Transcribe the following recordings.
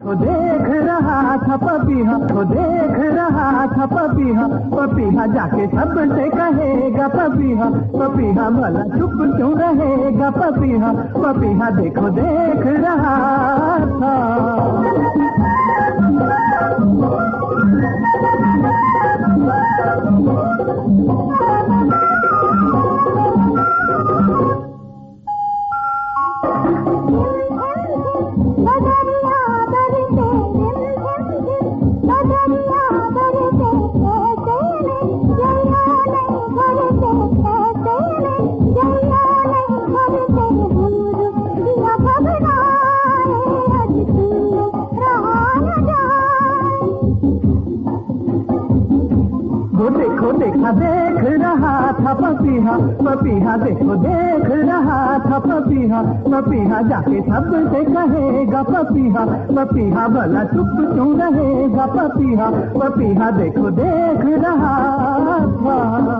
तो देख रहा था पपीहा, तो देख रहा था पपीहा, पपीहा जाके सबसे कहेगा पपीहा, पपीहा भला चुप क्यों रहेगा पपीहा, पपीहा देखो देख रहा था। देखो देखा देख रहा था पपीहा, पपीहा देखो देख रहा था पपीहा, पपीहा जाके सबसे कहेगा पपीहा, पपीहा भला चुप क्यों रहेगा पपीहा, पपीहा देखो देख रहा था।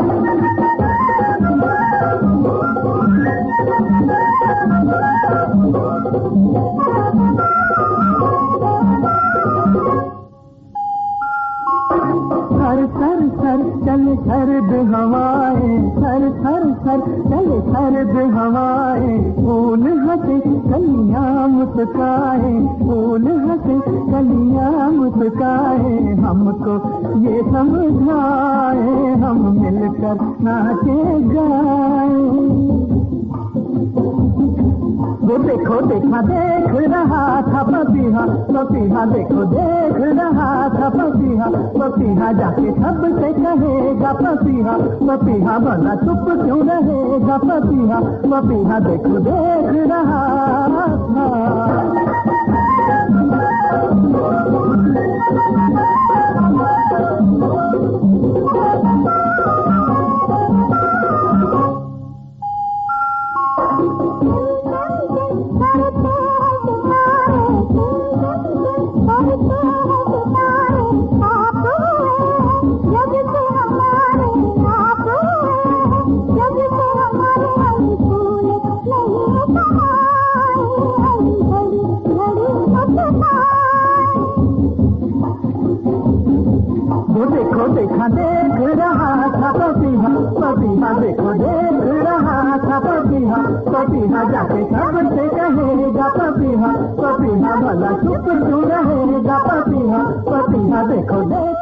सर सर सर चले सर्द हवाएं, सर सर सर चले सर्द हवाएं, फूल हंसे कलियां मुस्काए, फूल हंसे कलियां मुस्काए, हमको ये समझाए हम मिलकर नाचे गाए। वो देखो देखा देख रहा था पपीहा, पपीहा देखो देख रहा था पपीहा, पपीहा जाके सबसे कहेगा पपीहा, पपीहा भला चुप क्यों रहेगा पपीहा, पपीहा देखो देख रहा था। वो देखो देखा देख रहा था पपीहा, पपीहा देखो देख रहा था पपीहा, पपीहा जाके सबसे कहेगा पपीहा, पपीहा भला चुप क्यों रहेगा पपीहा, पपीहा देखो देख